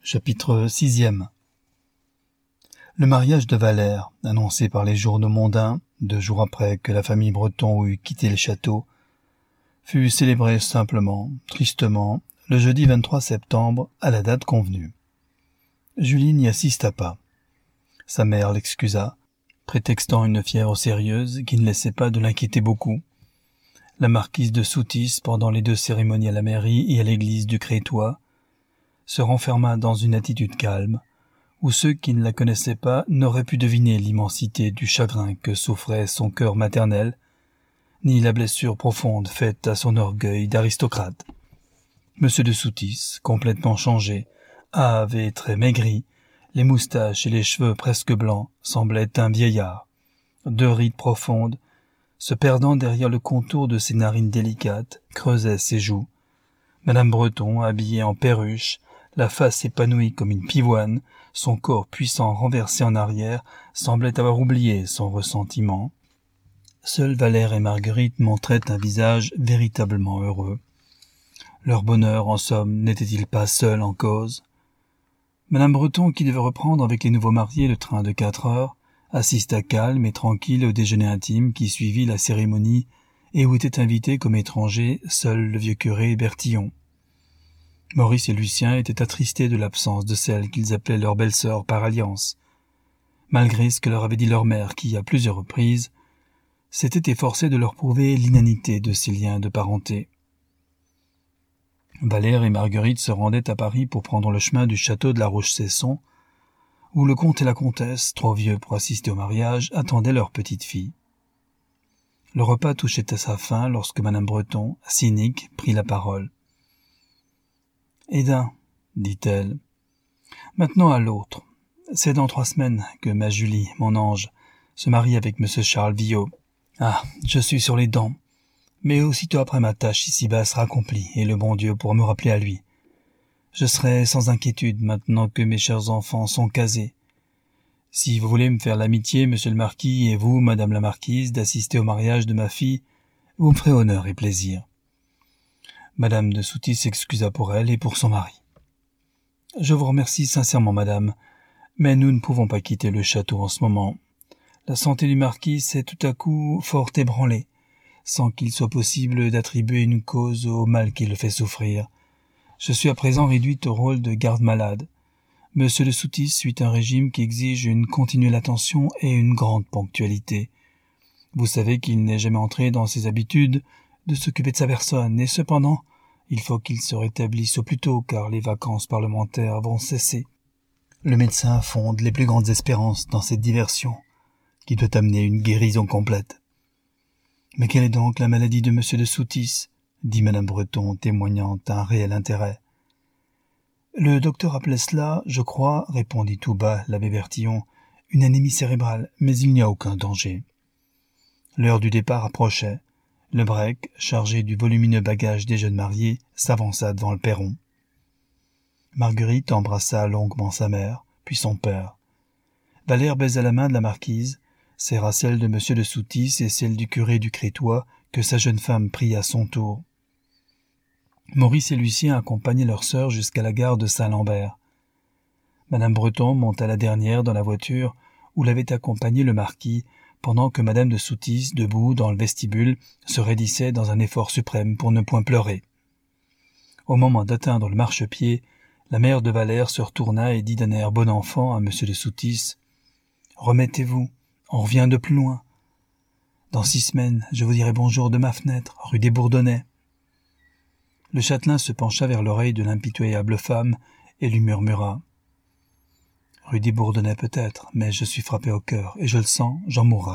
Chapitre 6e. Le mariage de Valère, annoncé par les journaux mondains, 2 jours après que la famille Breton eut quitté le château, fut célébré simplement, tristement, le jeudi 23 septembre, à la date convenue. Julie n'y assista pas. Sa mère l'excusa, prétextant une fièvre sérieuse qui ne laissait pas de l'inquiéter beaucoup. La marquise de Soutис, pendant les 2 cérémonies à la mairie et à l'église du Crétois, se renferma dans une attitude calme, où ceux qui ne la connaissaient pas n'auraient pu deviner l'immensité du chagrin que souffrait son cœur maternel, ni la blessure profonde faite à son orgueil d'aristocrate. Monsieur de Soutis, complètement changé, hâve et très maigri, les moustaches et les cheveux presque blancs, semblait un vieillard. 2 rides profondes, se perdant derrière le contour de ses narines délicates, creusaient ses joues. Madame Breton, habillée en perruche, la face épanouie comme une pivoine, son corps puissant renversé en arrière, semblait avoir oublié son ressentiment. Seuls Valère et Marguerite montraient un visage véritablement heureux. Leur bonheur, en somme, n'était-il pas seul en cause? Madame Breton, qui devait reprendre avec les nouveaux mariés le train de 4 heures, assista calme et tranquille au déjeuner intime qui suivit la cérémonie et où était invité comme étranger seul le vieux curé Bertillon. Maurice et Lucien étaient attristés de l'absence de celle qu'ils appelaient leur belle-sœur par alliance, malgré ce que leur avait dit leur mère qui, à plusieurs reprises, s'était efforcée de leur prouver l'inanité de ces liens de parenté. Valère et Marguerite se rendaient à Paris pour prendre le chemin du château de la Roche-Cesson, où le comte et la comtesse, trop vieux pour assister au mariage, attendaient leur petite fille. Le repas touchait à sa fin lorsque Madame Breton, cynique, prit la parole. « Hédin, dit-elle, maintenant à l'autre. C'est dans 3 semaines que ma Julie, mon ange, se marie avec M. Charles Villot. Ah, je suis sur les dents. Mais aussitôt après ma tâche ici-bas sera accomplie, et le bon Dieu pourra me rappeler à lui. Je serai sans inquiétude maintenant que mes chers enfants sont casés. Si vous voulez me faire l'amitié, monsieur le marquis, et vous, madame la marquise, d'assister au mariage de ma fille, vous me ferez honneur et plaisir. » Madame de Soutis s'excusa pour elle et pour son mari. « Je vous remercie sincèrement, madame, mais nous ne pouvons pas quitter le château en ce moment. La santé du marquis s'est tout à coup fort ébranlée, sans qu'il soit possible d'attribuer une cause au mal qui le fait souffrir. Je suis à présent réduite au rôle de garde-malade. Monsieur de Soutis suit un régime qui exige une continuelle attention et une grande ponctualité. Vous savez qu'il n'est jamais entré dans ses habitudes de s'occuper de sa personne, et cependant, il faut qu'il se rétablisse au plus tôt, car les vacances parlementaires vont cesser. Le médecin fonde les plus grandes espérances dans cette diversion, qui doit amener une guérison complète. « Mais quelle est donc la maladie de monsieur de Soutis ?» dit Madame Breton, témoignant un réel intérêt. « Le docteur appelait cela, je crois, répondit tout bas l'abbé Bertillon, une anémie cérébrale, mais il n'y a aucun danger. » L'heure du départ approchait. Le break, chargé du volumineux bagage des jeunes mariés, s'avança devant le perron. Marguerite embrassa longuement sa mère, puis son père. Valère baisa la main de la marquise, serra celle de monsieur de Soutis et celle du curé du Crétois, que sa jeune femme prit à son tour. Maurice et Lucien accompagnaient leur sœur jusqu'à la gare de Saint-Lambert. Madame Breton monta la dernière dans la voiture où l'avait accompagnée le marquis, pendant que Madame de Soutis, debout dans le vestibule, se raidissait dans un effort suprême pour ne point pleurer. Au moment d'atteindre le marchepied, la mère de Valère se retourna et dit d'un air bon enfant à monsieur de Soutis : « Remettez-vous, on revient de plus loin. Dans 6 semaines, je vous dirai bonjour de ma fenêtre, rue des Bourdonnais. » Le châtelain se pencha vers l'oreille de l'impitoyable femme et lui murmura : « Rue des Bourdonnais peut-être, mais je suis frappé au cœur, et je le sens, j'en mourrai. »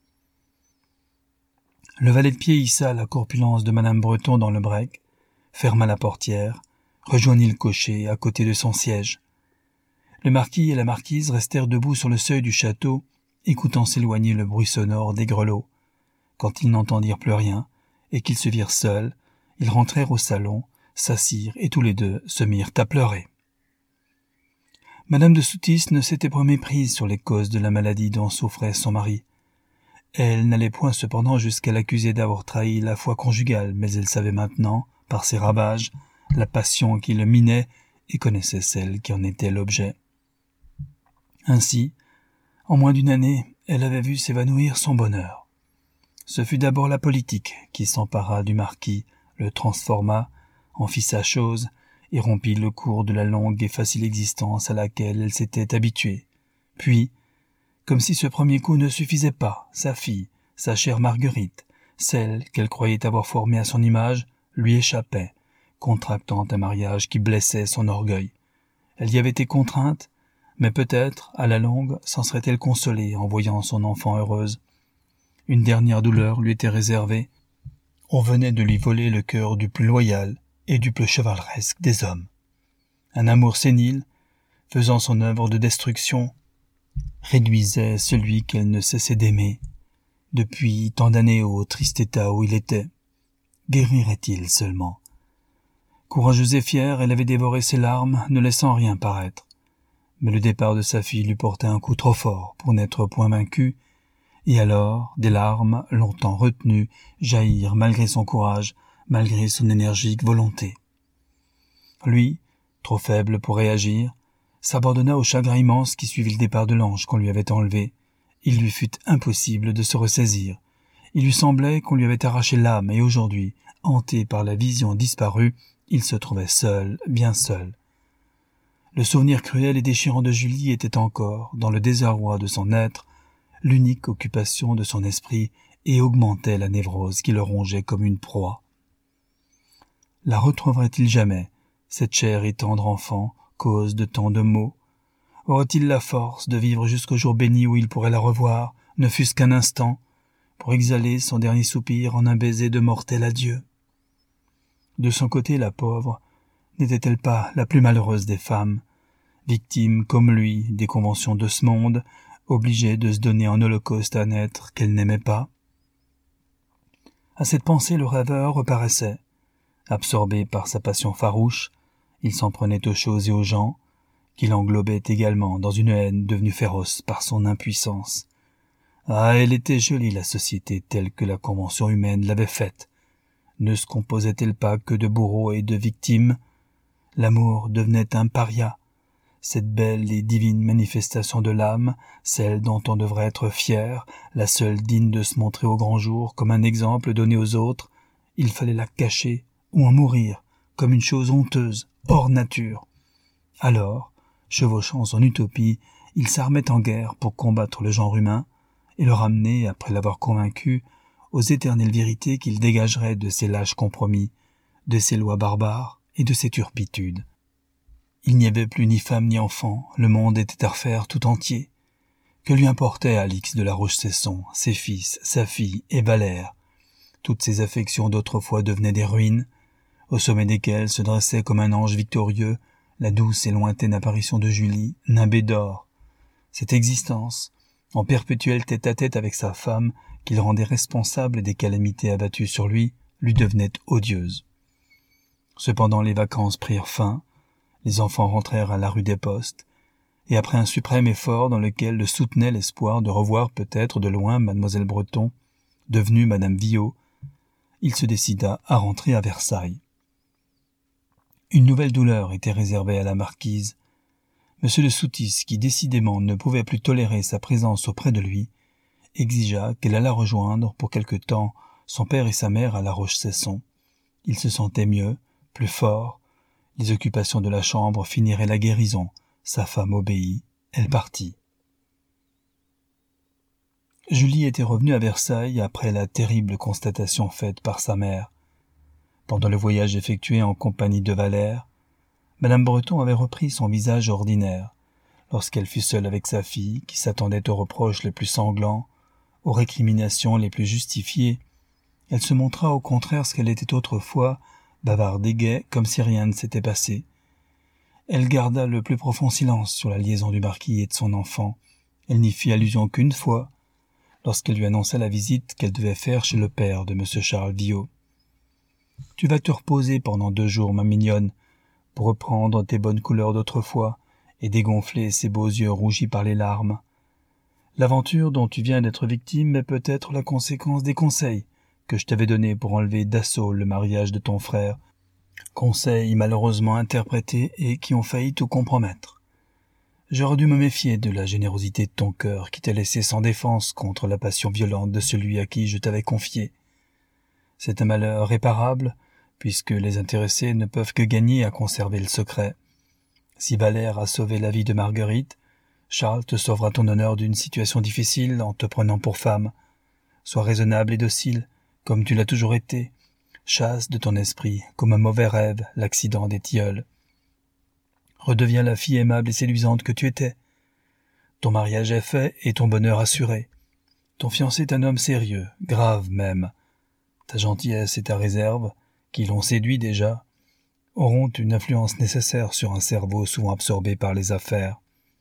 Le valet de pied hissa la corpulence de Madame Breton dans le break, ferma la portière, rejoignit le cocher à côté de son siège. Le marquis et la marquise restèrent debout sur le seuil du château, écoutant s'éloigner le bruit sonore des grelots. Quand ils n'entendirent plus rien, et qu'ils se virent seuls, ils rentrèrent au salon, s'assirent et tous les 2 se mirent à pleurer. Madame de Soutis ne s'était point méprise sur les causes de la maladie dont souffrait son mari. Elle n'allait point cependant jusqu'à l'accuser d'avoir trahi la foi conjugale, mais elle savait maintenant, par ses ravages, la passion qui le minait et connaissait celle qui en était l'objet. Ainsi, en moins d'une année, elle avait vu s'évanouir son bonheur. Ce fut d'abord la politique qui s'empara du marquis, le transforma, en fit sa chose et rompit le cours de la longue et facile existence à laquelle elle s'était habituée. Puis, comme si ce premier coup ne suffisait pas, sa fille, sa chère Marguerite, celle qu'elle croyait avoir formée à son image, lui échappait, contractant un mariage qui blessait son orgueil. Elle y avait été contrainte, mais peut-être, à la longue, s'en serait-elle consolée en voyant son enfant heureuse. Une dernière douleur lui était réservée. On venait de lui voler le cœur du plus loyal et du plus chevaleresque des hommes. Un amour sénile, faisant son œuvre de destruction, réduisait celui qu'elle ne cessait d'aimer, depuis tant d'années au triste état où il était. Guérirait-il seulement? Courageuse et fière, elle avait dévoré ses larmes, ne laissant rien paraître. Mais le départ de sa fille lui portait un coup trop fort pour n'être point vaincu, et alors des larmes, longtemps retenues, jaillirent malgré son courage, malgré son énergique volonté. Lui, trop faible pour réagir, s'abandonna au chagrin immense qui suivit le départ de l'ange qu'on lui avait enlevé. Il lui fut impossible de se ressaisir. Il lui semblait qu'on lui avait arraché l'âme, et aujourd'hui, hanté par la vision disparue, il se trouvait seul, bien seul. Le souvenir cruel et déchirant de Julie était encore, dans le désarroi de son être, l'unique occupation de son esprit et augmentait la névrose qui le rongeait comme une proie. La retrouverait-il jamais, cette chère et tendre enfant, cause de tant de maux? Aurait-il la force de vivre jusqu'au jour béni où il pourrait la revoir, ne fût-ce qu'un instant, pour exhaler son dernier soupir en un baiser de mortel adieu? De son côté, la pauvre, n'était-elle pas la plus malheureuse des femmes, victime, comme lui, des conventions de ce monde, obligée de se donner en holocauste à un être qu'elle n'aimait pas? À cette pensée, le rêveur reparaissait. Absorbé par sa passion farouche, il s'en prenait aux choses et aux gens, qu'il englobait également dans une haine devenue féroce par son impuissance. Ah, elle était jolie, la société telle que la convention humaine l'avait faite. Ne se composait-elle pas que de bourreaux et de victimes? L'amour devenait un paria, cette belle et divine manifestation de l'âme, celle dont on devrait être fier, la seule digne de se montrer au grand jour comme un exemple donné aux autres. Il fallait la cacher ou en mourir, comme une chose honteuse, hors nature. Alors, chevauchant son utopie, il s'armait en guerre pour combattre le genre humain et le ramener, après l'avoir convaincu, aux éternelles vérités qu'il dégagerait de ses lâches compromis, de ses lois barbares et de ses turpitudes. Il n'y avait plus ni femme ni enfant, le monde était à refaire tout entier. Que lui importait Alix de la Rochesson, ses fils, sa fille et Valère? Toutes ses affections d'autrefois devenaient des ruines, au sommet desquelles se dressait comme un ange victorieux la douce et lointaine apparition de Julie, nimbée d'or. Cette existence, en perpétuel tête-à-tête avec sa femme, qu'il rendait responsable des calamités abattues sur lui devenait odieuse. Cependant les vacances prirent fin, les enfants rentrèrent à la rue des Postes, et après un suprême effort dans lequel le soutenait l'espoir de revoir peut-être de loin mademoiselle Breton, devenue madame Viaud, il se décida à rentrer à Versailles. Une nouvelle douleur était réservée à la marquise. Monsieur de Soutis, qui décidément ne pouvait plus tolérer sa présence auprès de lui, exigea qu'elle allât rejoindre pour quelque temps son père et sa mère à la Rochesson. Il se sentait mieux, plus fort. Les occupations de la chambre finiraient la guérison. Sa femme obéit. Elle partit. Julie était revenue à Versailles après la terrible constatation faite par sa mère. Pendant le voyage effectué en compagnie de Valère, madame Breton avait repris son visage ordinaire. Lorsqu'elle fut seule avec sa fille, qui s'attendait aux reproches les plus sanglants, aux récriminations les plus justifiées, elle se montra au contraire ce qu'elle était autrefois, bavarde et gaie, comme si rien ne s'était passé. Elle garda le plus profond silence sur la liaison du marquis et de son enfant. Elle n'y fit allusion qu'une fois, lorsqu'elle lui annonça la visite qu'elle devait faire chez le père de M. Charles Viaud. « Tu vas te reposer pendant 2 jours, ma mignonne, pour reprendre tes bonnes couleurs d'autrefois et dégonfler ces beaux yeux rougis par les larmes. L'aventure dont tu viens d'être victime est peut-être la conséquence des conseils que je t'avais donnés pour enlever d'assaut le mariage de ton frère Conseils malheureusement interprétés et qui ont failli tout compromettre. J'aurais dû me méfier de la générosité de ton cœur qui t'a laissé sans défense contre la passion violente de celui à qui je t'avais confié. C'est un malheur réparable, puisque les intéressés ne peuvent que gagner à conserver le secret. Si Valère a sauvé la vie de Marguerite, Charles te sauvera ton honneur d'une situation difficile en te prenant pour femme. Sois raisonnable et docile, comme tu l'as toujours été. Chasse de ton esprit, comme un mauvais rêve, l'accident des tilleuls. Redeviens la fille aimable et séduisante que tu étais. Ton mariage est fait et ton bonheur assuré. Ton fiancé est un homme sérieux, grave même. Ta gentillesse et ta réserve, qui l'ont séduit déjà, auront une influence nécessaire sur un cerveau souvent absorbé par les affaires.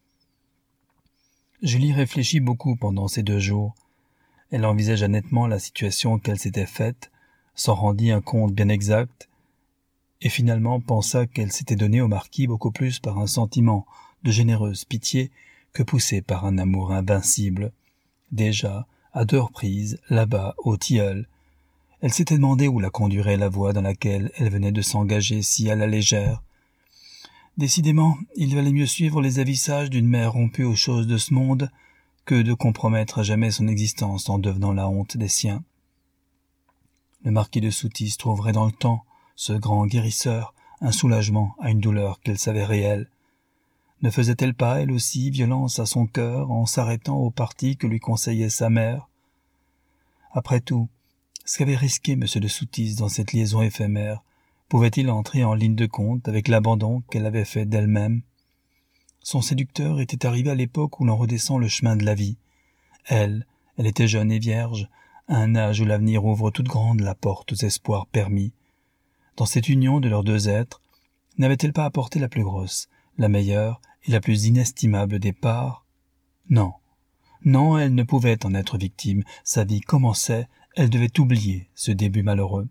Julie réfléchit beaucoup pendant ces 2 jours. Elle envisagea nettement la situation qu'elle s'était faite, s'en rendit un compte bien exact, et finalement pensa qu'elle s'était donnée au marquis beaucoup plus par un sentiment de généreuse pitié que poussée par un amour invincible. Déjà, à 2 reprises, là-bas, au tilleul, elle s'était demandé où la conduirait la voie dans laquelle elle venait de s'engager si à la légère. Décidément, il valait mieux suivre les avis sages d'une mère rompue aux choses de ce monde que de compromettre à jamais son existence en devenant la honte des siens. Le marquis de Soutise trouverait dans le temps, ce grand guérisseur, un soulagement à une douleur qu'elle savait réelle. Ne faisait-elle pas, elle aussi, violence à son cœur en s'arrêtant au parti que lui conseillait sa mère? Après tout, ce qu'avait risqué M. de Soutise dans cette liaison éphémère, pouvait-il entrer en ligne de compte avec l'abandon qu'elle avait fait d'elle-même? Son séducteur était arrivé à l'époque où l'on redescend le chemin de la vie. Elle était jeune et vierge, à un âge où l'avenir ouvre toute grande la porte aux espoirs permis. Dans cette union de leurs 2 êtres, n'avait-elle pas apporté la plus grosse, la meilleure et la plus inestimable des parts? Non, non, elle ne pouvait en être victime. Sa vie commençait, elle devait oublier ce début malheureux.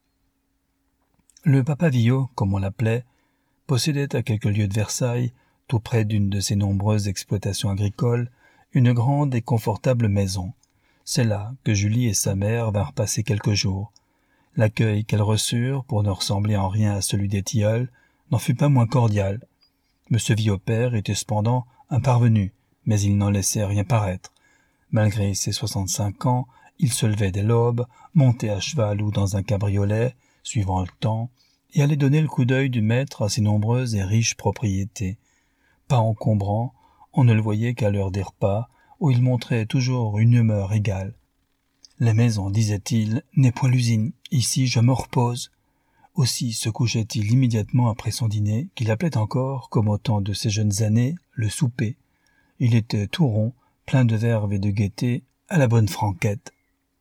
Le papa Villot, comme on l'appelait, possédait à quelques lieues de Versailles, tout près d'une de ses nombreuses exploitations agricoles, une grande et confortable maison. C'est là que Julie et sa mère vinrent passer quelques jours. L'accueil qu'elles reçurent, pour ne ressembler en rien à celui des tilleuls, n'en fut pas moins cordial. M. Villot père était cependant un parvenu, mais il n'en laissait rien paraître. Malgré ses 65 ans, il se levait dès l'aube, montait à cheval ou dans un cabriolet, suivant le temps, et allait donner le coup d'œil du maître à ses nombreuses et riches propriétés. Pas encombrant, on ne le voyait qu'à l'heure des repas, où il montrait toujours une humeur égale. « La maison, disait-il, n'est point l'usine. Ici, je me repose. » Aussi se couchait-il immédiatement après son dîner, qu'il appelait encore, comme au temps de ses jeunes années, le souper. Il était tout rond, plein de verve et de gaieté, à la bonne franquette.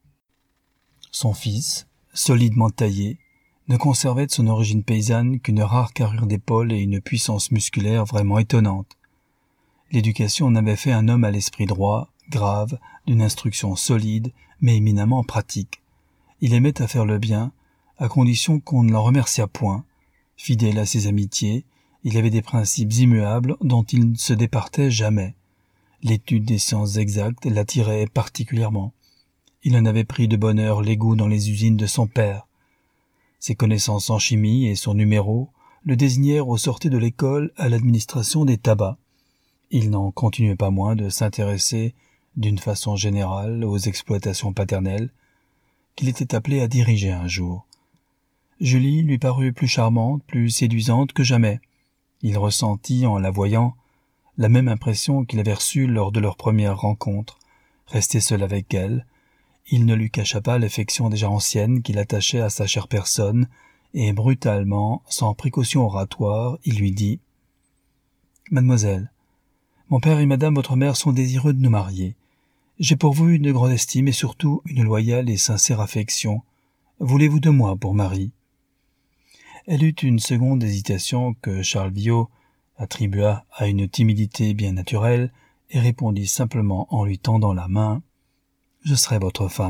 Son fils, solidement taillé, ne conservait de son origine paysanne qu'une rare carrure d'épaule et une puissance musculaire vraiment étonnante. L'éducation en avait fait un homme à l'esprit droit, grave, d'une instruction solide, mais éminemment pratique. Il aimait à faire le bien, à condition qu'on ne l'en remerciât point. Fidèle à ses amitiés, il avait des principes immuables dont il ne se départait jamais. L'étude des sciences exactes l'attirait particulièrement. Il en avait pris de bonne heure l'égout dans les usines de son père. Ses connaissances en chimie et son numéro le désignèrent au sortir de l'école à l'administration des tabacs. Il n'en continuait pas moins de s'intéresser, d'une façon générale, aux exploitations paternelles, qu'il était appelé à diriger un jour. Julie lui parut plus charmante, plus séduisante que jamais. Il ressentit, en la voyant, la même impression qu'il avait reçue lors de leur première rencontre. Resté seul avec elle, il ne lui cacha pas l'affection déjà ancienne qu'il attachait à sa chère personne, et brutalement, sans précaution oratoire, il lui dit « Mademoiselle, mon père et madame votre mère sont désireux de nous marier. J'ai pour vous une grande estime et surtout une loyale et sincère affection. Voulez-vous de moi pour mari ?» Elle eut une seconde hésitation que Charles Villot attribua à une timidité bien naturelle et répondit simplement en lui tendant la main « Je serai votre femme. »«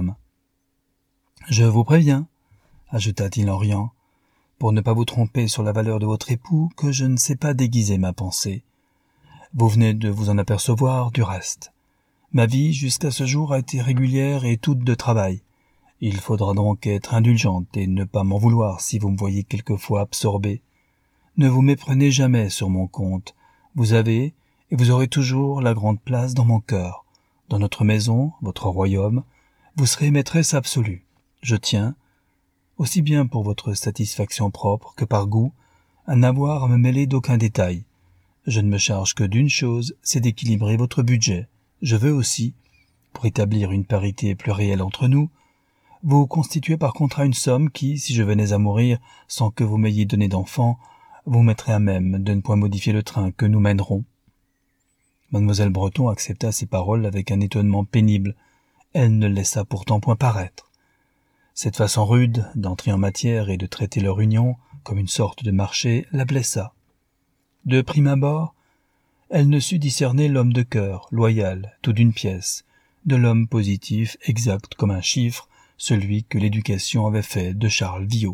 Je vous préviens, » ajouta-t-il en riant, « pour ne pas vous tromper sur la valeur de votre époux, que je ne sais pas déguiser ma pensée. Vous venez de vous en apercevoir du reste. Ma vie, jusqu'à ce jour, a été régulière et toute de travail. Il faudra donc être indulgente et ne pas m'en vouloir si vous me voyez quelquefois absorbé. Ne vous méprenez jamais sur mon compte. Vous avez, et vous aurez toujours la grande place dans mon cœur. Dans notre maison, votre royaume, vous serez maîtresse absolue. Je tiens, aussi bien pour votre satisfaction propre que par goût, à n'avoir à me mêler d'aucun détail. Je ne me charge que d'une chose, c'est d'équilibrer votre budget. Je veux aussi, pour établir une parité plus réelle entre nous, vous constituer par contrat une somme qui, si je venais à mourir sans que vous m'ayez donné d'enfant, vous mettrait à même de ne point modifier le train que nous mènerons. Mademoiselle Breton accepta ces paroles avec un étonnement pénible. Elle ne laissa pourtant point paraître. Cette façon rude d'entrer en matière et de traiter leur union comme une sorte de marché la blessa. De prime abord, elle ne sut discerner l'homme de cœur, loyal, tout d'une pièce, de l'homme positif, exact comme un chiffre, celui que l'éducation avait fait de Charles Viaud.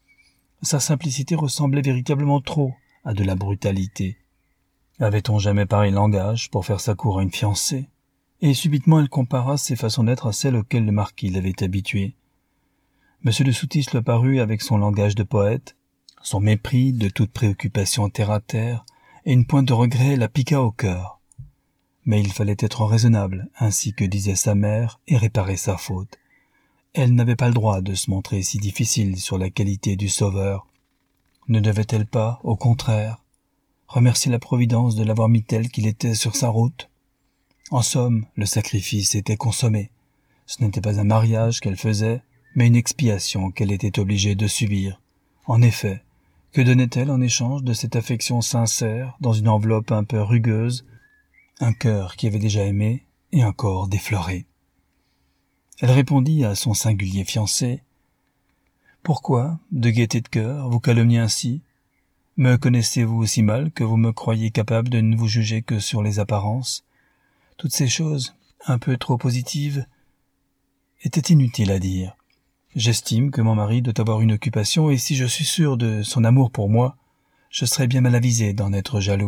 Sa simplicité ressemblait véritablement trop à de la brutalité. Avait-on jamais pareil langage pour faire sa cour à une fiancée? Et subitement elle compara ses façons d'être à celles auxquelles le marquis l'avait habitué. Monsieur de Soutis le parut avec son langage de poète, son mépris de toute préoccupation terre-à-terre, et une pointe de regret la piqua au cœur. Mais il fallait être raisonnable, ainsi que disait sa mère, et réparer sa faute. Elle n'avait pas le droit de se montrer si difficile sur la qualité du sauveur. Ne devait-elle pas, au contraire, remercier la Providence de l'avoir mis tel qu'il était sur sa route? En somme, le sacrifice était consommé. Ce n'était pas un mariage qu'elle faisait, mais une expiation qu'elle était obligée de subir. En effet, que donnait-elle en échange de cette affection sincère dans une enveloppe un peu rugueuse, un cœur qui avait déjà aimé et un corps défloré? Elle répondit à son singulier fiancé. « Pourquoi, de gaieté de cœur, vous calomniez ainsi? Me connaissez-vous aussi mal que vous me croyez capable de ne vous juger que sur les apparences? Toutes ces choses, un peu trop positives, étaient inutiles à dire. J'estime que mon mari doit avoir une occupation, et si je suis sûr de son amour pour moi, je serais bien mal avisée d'en être jalouse. »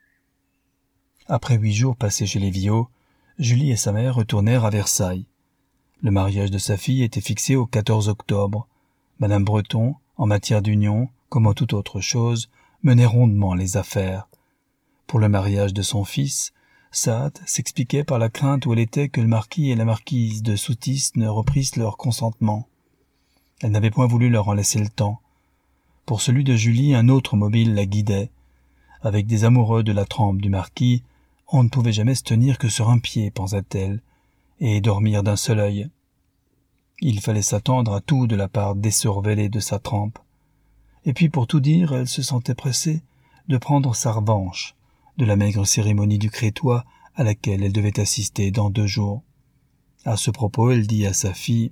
Après 8 jours passés chez les Viaud, Julie et sa mère retournèrent à Versailles. Le mariage de sa fille était fixé au 14 octobre. Madame Breton, en matière d'union, comme en toute autre chose, menait rondement les affaires. Pour le mariage de son fils, sa hâte s'expliquait par la crainte où elle était que le marquis et la marquise de Soutis ne reprissent leur consentement. Elle n'avait point voulu leur en laisser le temps. Pour celui de Julie, un autre mobile la guidait. Avec des amoureux de la trempe du marquis, on ne pouvait jamais se tenir que sur un pied, pensa-t-elle, et dormir d'un seul œil. Il fallait s'attendre à tout de la part des surveillés de sa trempe. Et puis, pour tout dire, elle se sentait pressée de prendre sa revanche de la maigre cérémonie du Crétois à laquelle elle devait assister dans 2 jours. À ce propos, elle dit à sa fille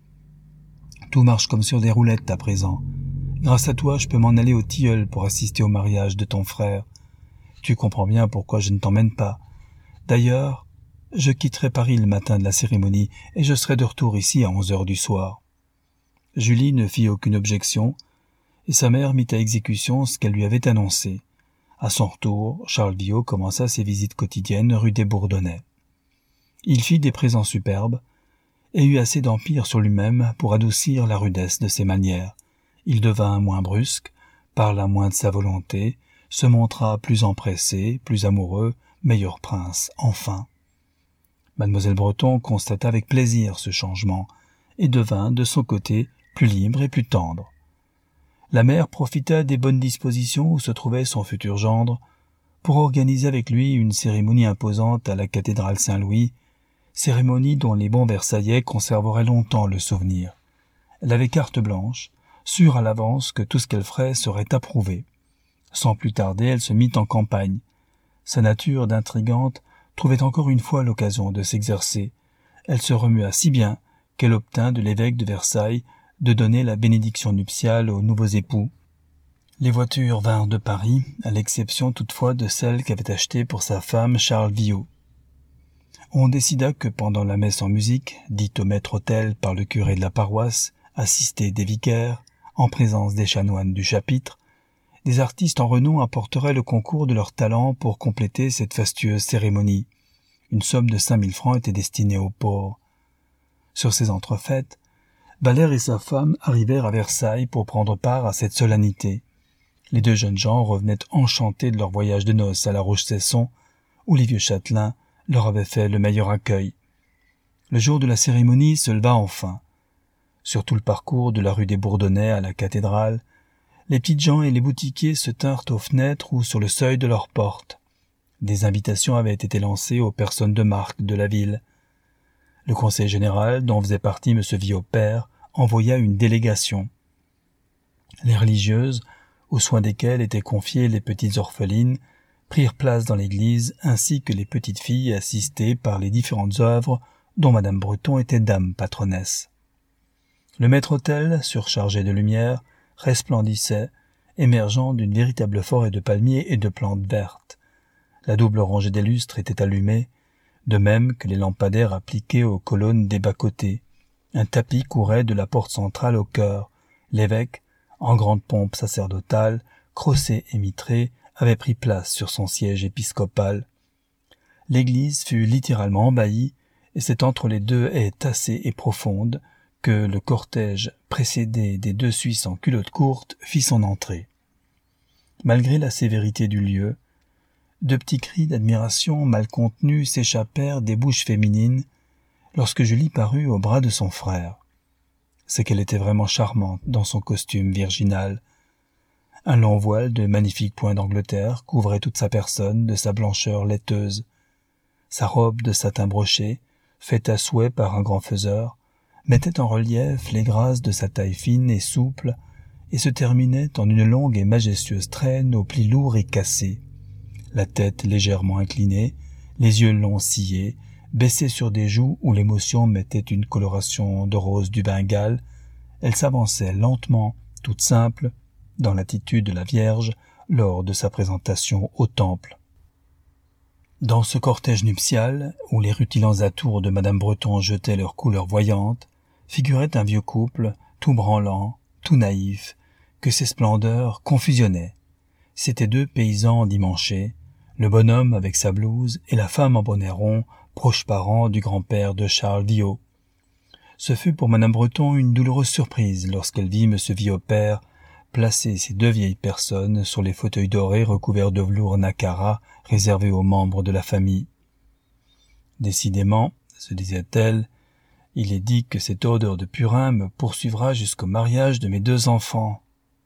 « Tout marche comme sur des roulettes à présent. Grâce à toi, je peux m'en aller au Tilleul pour assister au mariage de ton frère. Tu comprends bien pourquoi je ne t'emmène pas. D'ailleurs, je quitterai Paris le matin de la cérémonie et je serai de retour ici à 11 heures du soir. » Julie ne fit aucune objection, et sa mère mit à exécution ce qu'elle lui avait annoncé. À son retour, Charles Viaud commença ses visites quotidiennes rue des Bourdonnais. Il fit des présents superbes, et eut assez d'empire sur lui-même pour adoucir la rudesse de ses manières. Il devint moins brusque, parla moins de sa volonté, se montra plus empressé, plus amoureux, meilleur prince, enfin. Mademoiselle Breton constata avec plaisir ce changement, et devint, de son côté, plus libre et plus tendre. La mère profita des bonnes dispositions où se trouvait son futur gendre pour organiser avec lui une cérémonie imposante à la cathédrale Saint-Louis, cérémonie dont les bons Versaillais conserveraient longtemps le souvenir. Elle avait carte blanche, sûre à l'avance que tout ce qu'elle ferait serait approuvé. Sans plus tarder, elle se mit en campagne. Sa nature d'intrigante trouvait encore une fois l'occasion de s'exercer. Elle se remua si bien qu'elle obtint de l'évêque de Versailles de donner la bénédiction nuptiale aux nouveaux époux. Les voitures vinrent de Paris, à l'exception toutefois de celle qu'avait achetée pour sa femme Charles Viaud. On décida que pendant la messe en musique, dite au maître-autel par le curé de la paroisse, assisté des vicaires, en présence des chanoines du chapitre, des artistes en renom apporteraient le concours de leur talent pour compléter cette fastueuse cérémonie. Une somme de 5 000 francs était destinée aux pauvres. Sur ces entrefaites, Valère et sa femme arrivèrent à Versailles pour prendre part à cette solennité. Les deux jeunes gens revenaient enchantés de leur voyage de noces à la Roche-Cesson, où les vieux châtelains leur avaient fait le meilleur accueil. Le jour de la cérémonie se leva enfin. Sur tout le parcours de la rue des Bourdonnais à la cathédrale, les petites gens et les boutiquiers se tinrent aux fenêtres ou sur le seuil de leurs portes. Des invitations avaient été lancées aux personnes de marque de la ville. Le conseil général, dont faisait partie M. Viaud-Père, envoya une délégation. Les religieuses, aux soins desquelles étaient confiées les petites orphelines, prirent place dans l'église, ainsi que les petites filles assistées par les différentes œuvres dont Madame Breton était dame patronnesse. Le maître-autel, surchargé de lumière, resplendissait, émergeant d'une véritable forêt de palmiers et de plantes vertes. La double rangée des lustres était allumée, de même que les lampadaires appliqués aux colonnes des bas-côtés. Un tapis courait de la porte centrale au chœur. L'évêque, en grande pompe sacerdotale, crossé et mitré, avait pris place sur son siège épiscopal. L'église fut littéralement embahie, et c'est entre les deux haies tassées et profondes que le cortège, précédé des deux Suisses en culottes courtes, fit son entrée. Malgré la sévérité du lieu, de petits cris d'admiration mal contenus s'échappèrent des bouches féminines lorsque Julie parut au bras de son frère. C'est qu'elle était vraiment charmante dans son costume virginal. Un long voile de magnifiques points d'Angleterre couvrait toute sa personne de sa blancheur laiteuse. Sa robe de satin broché, faite à souhait par un grand faiseur, mettait en relief les grâces de sa taille fine et souple et se terminait en une longue et majestueuse traîne aux plis lourds et cassés. La tête légèrement inclinée, les yeux longs sciés, baissés sur des joues où l'émotion mettait une coloration de rose du Bengale, elle s'avançait lentement, toute simple, dans l'attitude de la Vierge lors de sa présentation au temple. Dans ce cortège nuptial, où les rutilants atours de Madame Breton jetaient leurs couleurs voyantes, figurait un vieux couple, tout branlant, tout naïf, que ses splendeurs confusionnaient. C'étaient deux paysans endimanchés, le bonhomme avec sa blouse et la femme en bonnet rond, proche parent du grand-père de Charles Viaud. Ce fut pour Madame Breton une douloureuse surprise lorsqu'elle vit M. Viaud-Père placer ces deux vieilles personnes sur les fauteuils dorés recouverts de velours nacara réservés aux membres de la famille. Décidément, se disait-elle, il est dit que cette odeur de purin me poursuivra jusqu'au mariage de mes deux enfants.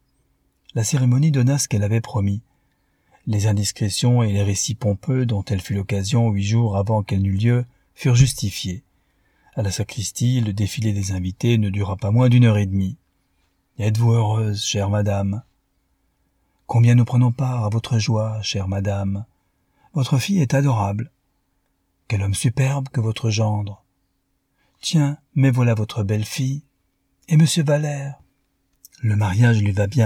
La cérémonie donna ce qu'elle avait promis. Les indiscrétions et les récits pompeux dont elle fut l'occasion 8 jours avant qu'elle n'eût lieu furent justifiés. À la sacristie, le défilé des invités ne dura pas moins d'1 heure et demie. « Êtes-vous heureuse, chère madame ?»« Combien nous prenons part à votre joie, chère madame. Votre fille est adorable. Quel homme superbe que votre gendre. Tiens, mais voilà votre belle-fille. Et monsieur Valère. Le mariage lui va bien. »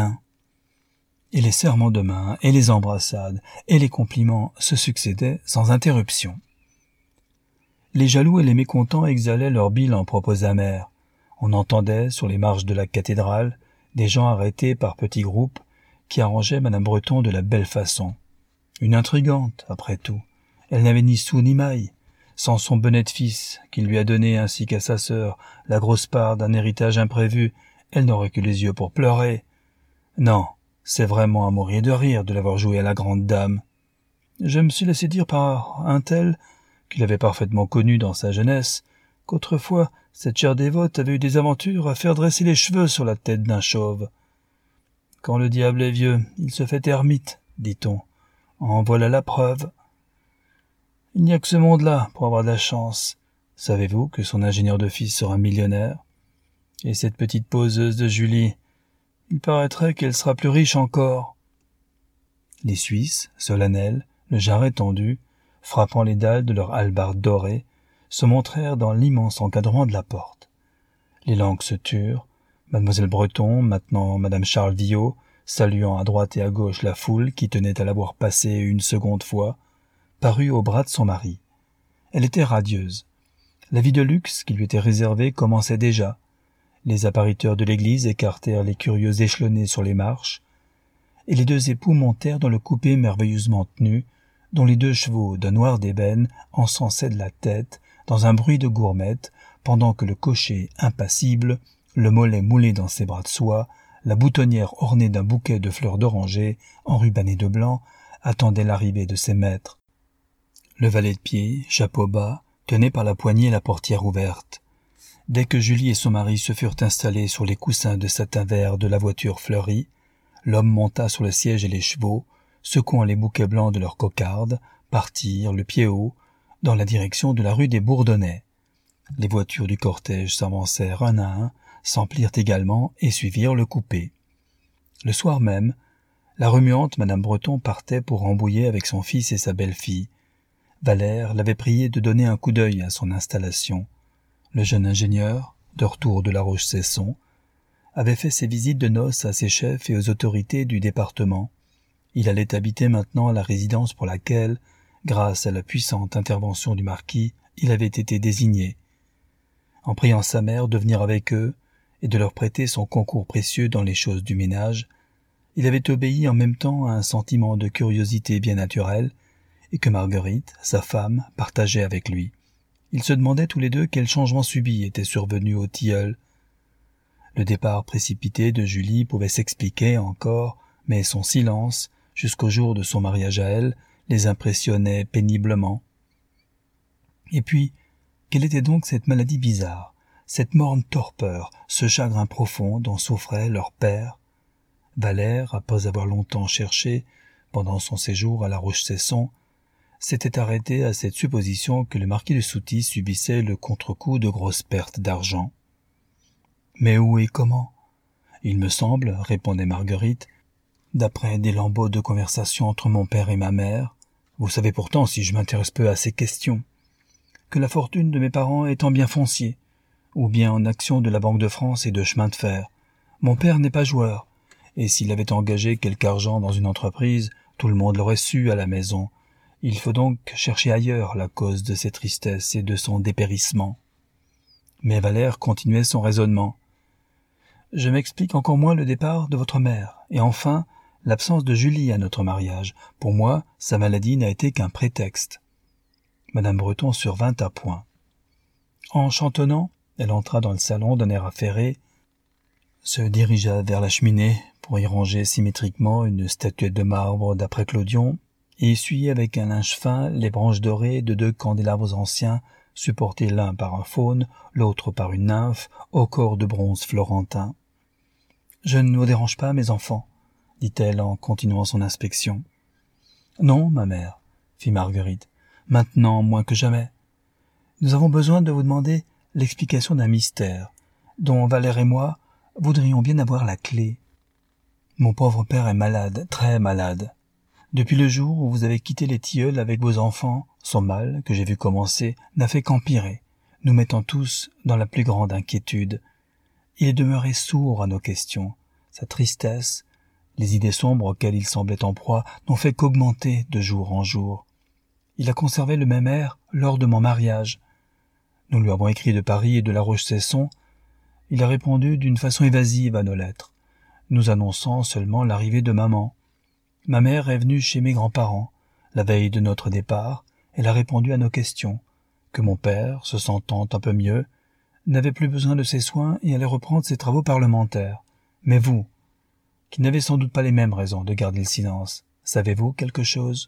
Et les serrements de main, et les embrassades, et les compliments se succédaient sans interruption. Les jaloux et les mécontents exhalaient leur bile en propos amers. On entendait, sur les marches de la cathédrale, des gens arrêtés par petits groupes qui arrangeaient Madame Breton de la belle façon. Une intrigante, après tout. Elle n'avait ni sou ni maille. Sans son bonnet de fils, qu'il lui a donné ainsi qu'à sa sœur la grosse part d'un héritage imprévu, elle n'aurait que les yeux pour pleurer. Non, c'est vraiment à mourir de rire de l'avoir joué à la grande dame. Je me suis laissé dire par un tel, qu'il avait parfaitement connu dans sa jeunesse, qu'autrefois cette chère dévote avait eu des aventures à faire dresser les cheveux sur la tête d'un chauve. Quand le diable est vieux, il se fait ermite, dit-on. En voilà la preuve. Il n'y a que ce monde-là pour avoir de la chance. Savez-vous que son ingénieur de fils sera millionnaire? Et cette petite poseuse de Julie, il paraîtrait qu'elle sera plus riche encore. Les Suisses, solennels, le jarret tendu, frappant les dalles de leurs hallebardes dorées, se montrèrent dans l'immense encadrement de la porte. Les langues se turent, Mademoiselle Breton, maintenant Madame Charles Viaud, saluant à droite et à gauche la foule qui tenait à la voir passer une seconde fois, parut au bras de son mari. Elle était radieuse. La vie de luxe qui lui était réservée commençait déjà. Les appariteurs de l'église écartèrent les curieux échelonnés sur les marches, et les deux époux montèrent dans le coupé merveilleusement tenu, dont les 2 chevaux d'un noir d'ébène encensaient de la tête dans un bruit de gourmette, pendant que le cocher impassible le mollet moulé dans ses bras de soie, la boutonnière ornée d'un bouquet de fleurs d'oranger, enrubannées de blanc, attendait l'arrivée de ses maîtres. Le valet de pied, chapeau bas, tenait par la poignée la portière ouverte. Dès que Julie et son mari se furent installés sur les coussins de satin vert de la voiture fleurie, l'homme monta sur le siège et les chevaux, secouant les bouquets blancs de leurs cocardes, partirent, le pied haut, dans la direction de la rue des Bourdonnais. Les voitures du cortège s'avancèrent un à un, s'emplirent également et suivirent le coupé. Le soir même, la remuante Madame Breton partait pour Rambouillet avec son fils et sa belle-fille. Valère l'avait prié de donner un coup d'œil à son installation. Le jeune ingénieur, de retour de La Roche-Cesson, avait fait ses visites de noces à ses chefs et aux autorités du département. Il allait habiter maintenant la résidence pour laquelle, grâce à la puissante intervention du marquis, il avait été désigné. En priant sa mère de venir avec eux et de leur prêter son concours précieux dans les choses du ménage, il avait obéi en même temps à un sentiment de curiosité bien naturel et que Marguerite, sa femme, partageait avec lui. Ils se demandaient tous les deux quel changement subit était survenu au tilleul. Le départ précipité de Julie pouvait s'expliquer encore, mais son silence, jusqu'au jour de son mariage à elle, les impressionnait péniblement. Et puis, quelle était donc cette maladie bizarre, cette morne torpeur, ce chagrin profond dont souffrait leur père? Valère, après avoir longtemps cherché, pendant son séjour à La Roche-Cesson, s'était arrêté à cette supposition que le marquis de Souty subissait le contre-coup de grosses pertes d'argent. « Mais où et comment ?»« Il me semble, répondait Marguerite, d'après des lambeaux de conversation entre mon père et ma mère, vous savez pourtant si je m'intéresse peu à ces questions, que la fortune de mes parents est en biens fonciers, ou bien en actions de la Banque de France et de chemin de fer. Mon père n'est pas joueur, et s'il avait engagé quelque argent dans une entreprise, tout le monde l'aurait su à la maison. Il faut donc chercher ailleurs la cause de ses tristesses et de son dépérissement. » Mais Valère continuait son raisonnement. « Je m'explique encore moins le départ de votre mère, et enfin, l'absence de Julie à notre mariage. Pour moi, sa maladie n'a été qu'un prétexte. » Madame Breton survint à point. En chantonnant, elle entra dans le salon d'un air affairé, se dirigea vers la cheminée pour y ranger symétriquement une statuette de marbre d'après Clodion, et essuyait avec un linge fin les branches dorées de 2 candélabres anciens, supportés l'un par un faune, l'autre par une nymphe, au corps de bronze florentin. « Je ne vous dérange pas, mes enfants ?» dit-elle en continuant son inspection. « Non, ma mère, » fit Marguerite, « maintenant moins que jamais. Nous avons besoin de vous demander l'explication d'un mystère, dont Valère et moi voudrions bien avoir la clé. Mon pauvre père est malade, très malade. Depuis le jour où vous avez quitté les tilleuls avec vos enfants, son mal, que j'ai vu commencer, n'a fait qu'empirer, nous mettant tous dans la plus grande inquiétude. Il est demeuré sourd à nos questions. Sa tristesse, les idées sombres auxquelles il semblait en proie, n'ont fait qu'augmenter de jour en jour. Il a conservé le même air lors de mon mariage. Nous lui avons écrit de Paris et de La Roche-Cesson. Il a répondu d'une façon évasive à nos lettres, nous annonçant seulement l'arrivée de maman. Ma mère est venue chez mes grands-parents. La veille de notre départ, elle a répondu à nos questions, que mon père, se sentant un peu mieux, n'avait plus besoin de ses soins et allait reprendre ses travaux parlementaires. Mais vous, qui n'avez sans doute pas les mêmes raisons de garder le silence, savez-vous quelque chose?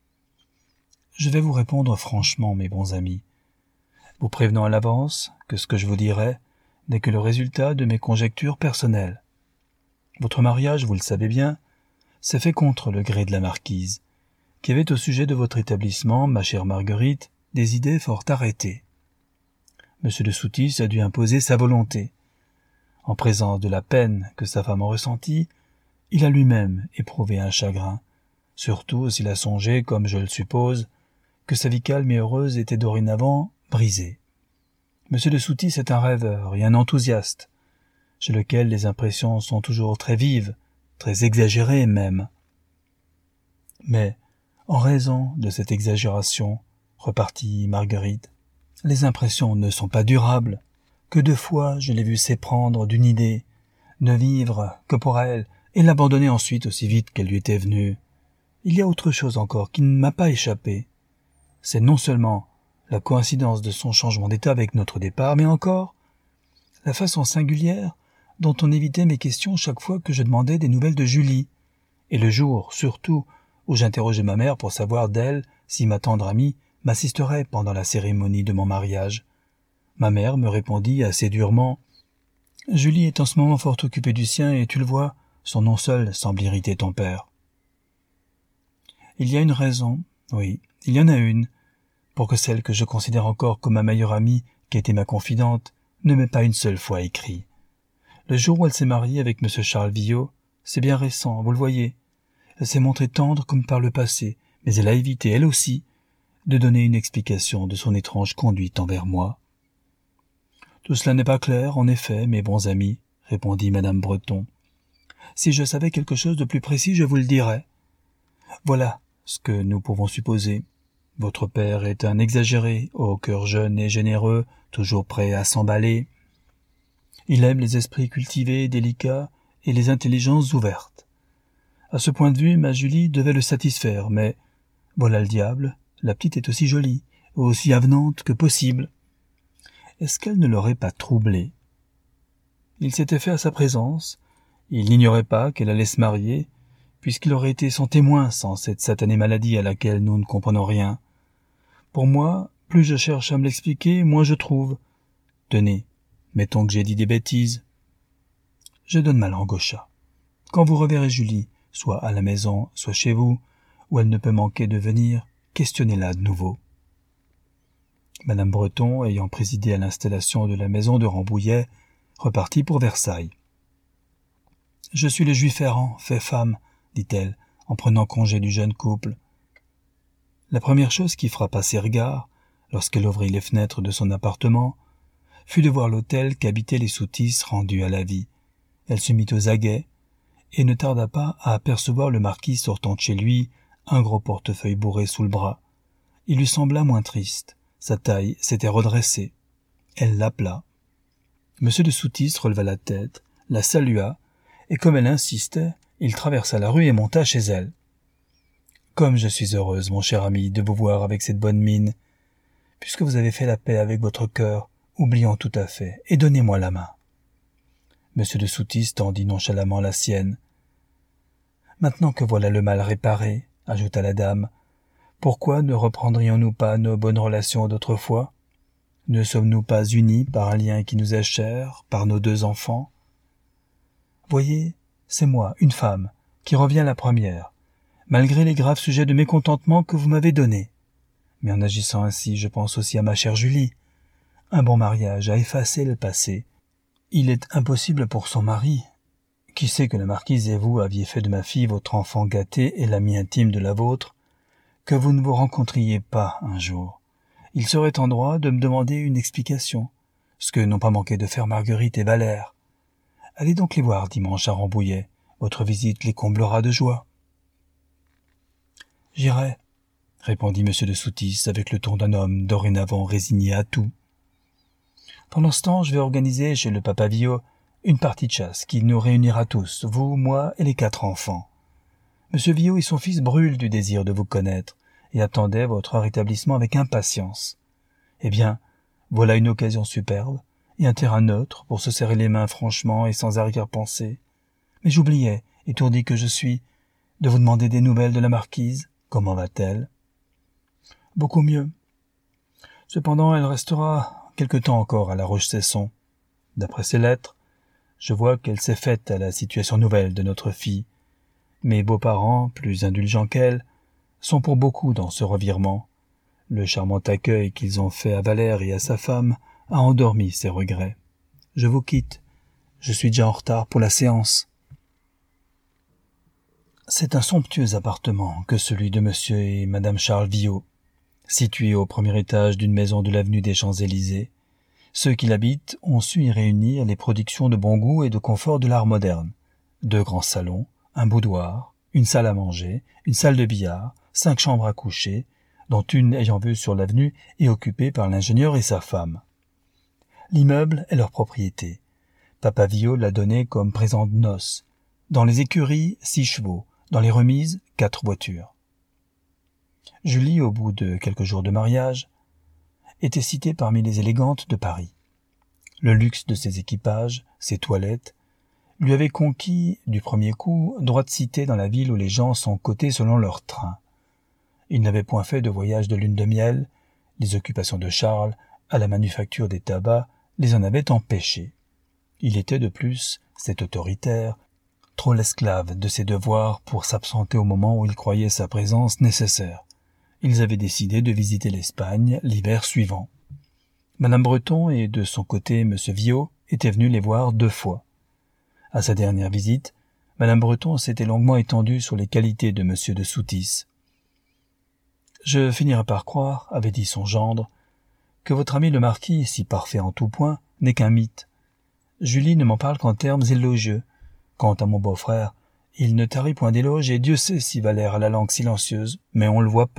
Je vais vous répondre franchement, mes bons amis, vous prévenant à l'avance que ce que je vous dirai n'est que le résultat de mes conjectures personnelles. Votre mariage, vous le savez bien, s'est fait contre le gré de la marquise, qui avait au sujet de votre établissement, ma chère Marguerite, des idées fort arrêtées. M. de Souty a dû imposer sa volonté. En présence de la peine que sa femme en ressentit, il a lui-même éprouvé un chagrin, surtout s'il a songé, comme je le suppose, que sa vie calme et heureuse était dorénavant brisée. M. de Souty est un rêveur et un enthousiaste, chez lequel les impressions sont toujours très vives, très exagérées même. Mais, en raison de cette exagération, repartit Marguerite, les impressions ne sont pas durables. Que de fois je l'ai vu s'éprendre d'une idée, ne vivre que pour elle, et l'abandonner ensuite aussi vite qu'elle lui était venue. Il y a autre chose encore qui ne m'a pas échappé. C'est non seulement la coïncidence de son changement d'état avec notre départ, mais encore la façon singulière dont on évitait mes questions chaque fois que je demandais des nouvelles de Julie, et le jour, surtout, où j'interrogeais ma mère pour savoir d'elle si ma tendre amie m'assisterait pendant la cérémonie de mon mariage. Ma mère me répondit assez durement « Julie est en ce moment fort occupée du sien et tu le vois, son nom seul semble irriter ton père. » Il y a une raison, oui, il y en a une, pour que celle que je considère encore comme ma meilleure amie, qui était ma confidente, ne m'ait pas une seule fois écrit. Le jour où elle s'est mariée avec M. Charles Villot, c'est bien récent, vous le voyez. Elle s'est montrée tendre comme par le passé, mais elle a évité, elle aussi, de donner une explication de son étrange conduite envers moi. « Tout cela n'est pas clair, en effet, mes bons amis, » répondit Madame Breton. « Si je savais quelque chose de plus précis, je vous le dirais. Voilà ce que nous pouvons supposer. Votre père est un exagéré, au cœur jeune et généreux, toujours prêt à s'emballer. Il aime les esprits cultivés, délicats, et les intelligences ouvertes. À ce point de vue, ma Julie devait le satisfaire, mais voilà le diable, la petite est aussi jolie, aussi avenante que possible. Est-ce qu'elle ne l'aurait pas troublé? Il s'était fait à sa présence, il n'ignorait pas qu'elle allait se marier, puisqu'il aurait été son témoin sans cette satanée maladie à laquelle nous ne comprenons rien. Pour moi, plus je cherche à me l'expliquer, moins je trouve. Tenez, mettons que j'ai dit des bêtises. Je donne ma langue au chat. Quand vous reverrez Julie, soit à la maison, soit chez vous, où elle ne peut manquer de venir, questionnez-la de nouveau. Madame Breton, ayant présidé à l'installation de la maison de Rambouillet, repartit pour Versailles. « Je suis le juif errant, fait femme, » dit-elle, en prenant congé du jeune couple. La première chose qui frappa ses regards, lorsqu'elle ouvrit les fenêtres de son appartement, fut de voir l'hôtel qu'habitaient les Soutises rendus à la vie. Elle se mit aux aguets, et ne tarda pas à apercevoir le marquis sortant de chez lui, un gros portefeuille bourré sous le bras. Il lui sembla moins triste. Sa taille s'était redressée. Elle l'appela. Monsieur de Soutises releva la tête, la salua, et comme elle insistait, il traversa la rue et monta chez elle. « Comme je suis heureuse, mon cher ami, de vous voir avec cette bonne mine. Puisque vous avez fait la paix avec votre cœur, oublions tout à fait, et donnez-moi la main. » Monsieur de Soutises tendit nonchalamment la sienne. « Maintenant que voilà le mal réparé, » ajouta la dame, « pourquoi ne reprendrions-nous pas nos bonnes relations d'autrefois? Ne sommes-nous pas unis par un lien qui nous est cher, par nos 2 enfants? Voyez, c'est moi, une femme, qui revient la première, malgré les graves sujets de mécontentement que vous m'avez donnés. Mais en agissant ainsi, je pense aussi à ma chère Julie. Un bon mariage a effacé le passé. Il est impossible pour son mari. Qui sait que la marquise et vous aviez fait de ma fille votre enfant gâté et l'ami intime de la vôtre, que vous ne vous rencontriez pas un jour. Il serait en droit de me demander une explication, ce que n'ont pas manqué de faire Marguerite et Valère. Allez donc les voir dimanche à Rambouillet, votre visite les comblera de joie. « J'irai, » répondit M. de Soutises avec le ton d'un homme dorénavant résigné à tout. « Pendant ce temps, je vais organiser chez le papa Villot une partie de chasse qui nous réunira tous, vous, moi et les 4 enfants. M. Villot et son fils brûlent du désir de vous connaître et attendaient votre rétablissement avec impatience. Eh bien, voilà une occasion superbe et un terrain neutre pour se serrer les mains franchement et sans arrière-pensée. Mais j'oubliais, étourdi que je suis, de vous demander des nouvelles de la marquise. Comment va-t-elle? Beaucoup mieux. Cependant, elle restera quelque temps encore à La Roche-Cesson. D'après ses lettres, je vois qu'elle s'est faite à la situation nouvelle de notre fille. Mes beaux-parents, plus indulgents qu'elle, sont pour beaucoup dans ce revirement. Le charmant accueil qu'ils ont fait à Valère et à sa femme a endormi ses regrets. Je vous quitte. Je suis déjà en retard pour la séance. C'est un somptueux appartement que celui de monsieur et madame Charles Villot, situé au premier étage d'une maison de l'avenue des Champs-Élysées. Ceux qui l'habitent ont su y réunir les productions de bon goût et de confort de l'art moderne. 2 grands salons, un boudoir, une salle à manger, une salle de billard, 5 chambres à coucher, dont une ayant vue sur l'avenue et occupée par l'ingénieur et sa femme. L'immeuble est leur propriété. Papa Villot l'a donné comme présent de noces. Dans les écuries, 6 chevaux, dans les remises, 4 voitures. Julie, au bout de quelques jours de mariage, était citée parmi les élégantes de Paris. Le luxe de ses équipages, ses toilettes, lui avait conquis, du premier coup, droit de cité dans la ville où les gens sont cotés selon leur train. Il n'avait point fait de voyage de lune de miel, les occupations de Charles, à la manufacture des tabacs, les en avaient empêchés. Il était de plus, cet autoritaire, trop l'esclave de ses devoirs pour s'absenter au moment où il croyait sa présence nécessaire. Ils avaient décidé de visiter l'Espagne l'hiver suivant. Madame Breton et de son côté Monsieur Viaud étaient venus les voir 2 fois. À sa dernière visite, Madame Breton s'était longuement étendue sur les qualités de Monsieur de Soutisse. « Je finirai par croire, avait dit son gendre, que votre ami le marquis, si parfait en tout point, n'est qu'un mythe. Julie ne m'en parle qu'en termes élogieux. Quant à mon beau-frère, il ne tarit point d'éloges et Dieu sait si Valère a la langue silencieuse, mais on le voit peu. »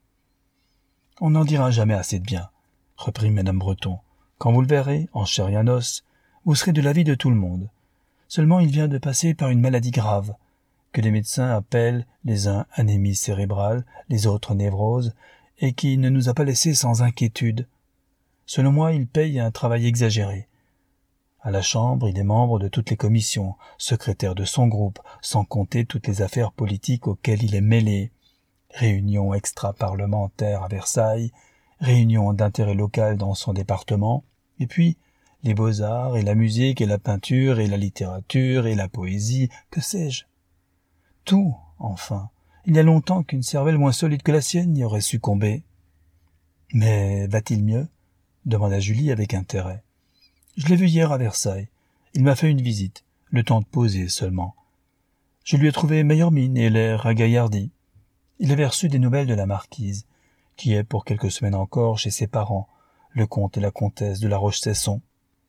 « On n'en dira jamais assez de bien, » reprit Madame Breton. « Quand vous le verrez, en chair et en os, vous serez de l'avis de tout le monde. Seulement il vient de passer par une maladie grave, que les médecins appellent les uns anémie cérébrale, les autres névrose, et qui ne nous a pas laissés sans inquiétude. Selon moi, il paye un travail exagéré. À la Chambre, il est membre de toutes les commissions, secrétaire de son groupe, sans compter toutes les affaires politiques auxquelles il est mêlé. Réunions extra-parlementaires à Versailles, réunions d'intérêt local dans son département, et puis les beaux-arts et la musique et la peinture et la littérature et la poésie, que sais-je. Tout, enfin. Il y a longtemps qu'une cervelle moins solide que la sienne y aurait succombé. « Mais va-t-il mieux ?» demanda Julie avec intérêt. « Je l'ai vu hier à Versailles. Il m'a fait une visite, le temps de poser seulement. Je lui ai trouvé meilleure mine et l'air agaillardi. Il avait reçu des nouvelles de la marquise, qui est pour quelques semaines encore chez ses parents, le comte et la comtesse de la Roche-Cesson. »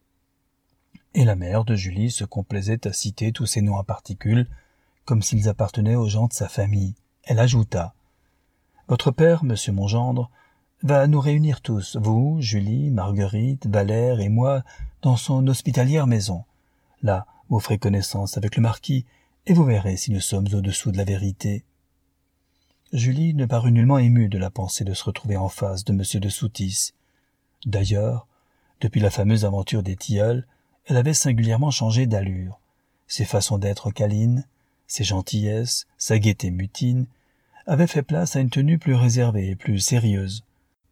Et la mère de Julie se complaisait à citer tous ces noms à particules, comme s'ils appartenaient aux gens de sa famille. Elle ajouta: « Votre père, monsieur mon gendre, va nous réunir tous, vous, Julie, Marguerite, Valère et moi, dans son hospitalière maison. Là, vous ferez connaissance avec le marquis, et vous verrez si nous sommes au-dessous de la vérité. » Julie ne parut nullement émue de la pensée de se retrouver en face de Monsieur de Soutisse. D'ailleurs, depuis la fameuse aventure des tilleuls, elle avait singulièrement changé d'allure. Ses façons d'être câlines, ses gentillesses, sa gaieté mutine, avaient fait place à une tenue plus réservée et plus sérieuse.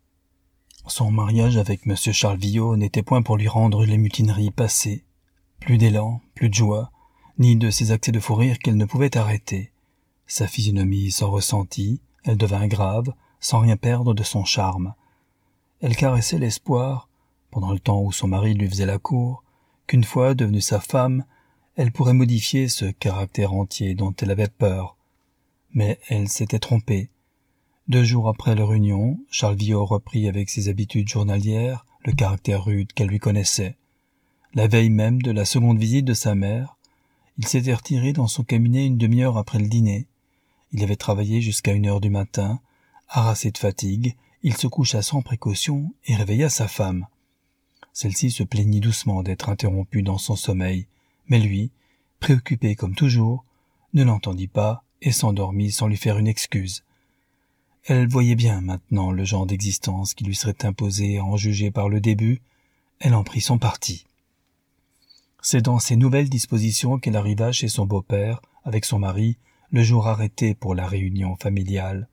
Son mariage avec Monsieur Charles Viaud n'était point pour lui rendre les mutineries passées. Plus d'élan, plus de joie, ni de ces accès de fou rire qu'elle ne pouvait arrêter. Sa physionomie s'en ressentit, elle devint grave, sans rien perdre de son charme. Elle caressait l'espoir, pendant le temps où son mari lui faisait la cour, qu'une fois devenue sa femme, elle pourrait modifier ce caractère entier dont elle avait peur. Mais elle s'était trompée. 2 jours après leur union, Charles Viaud reprit avec ses habitudes journalières le caractère rude qu'elle lui connaissait. La veille même de la seconde visite de sa mère, il s'était retiré dans son cabinet une demi-heure après le dîner. Il avait travaillé jusqu'à 1h du matin, harassé de fatigue, il se coucha sans précaution et réveilla sa femme. Celle-ci se plaignit doucement d'être interrompue dans son sommeil, mais lui, préoccupé comme toujours, ne l'entendit pas et s'endormit sans lui faire une excuse. Elle voyait bien maintenant le genre d'existence qui lui serait imposé à en juger par le début, elle en prit son parti. C'est dans ces nouvelles dispositions qu'elle arriva chez son beau-père, avec son mari, le jour arrêté pour la réunion familiale.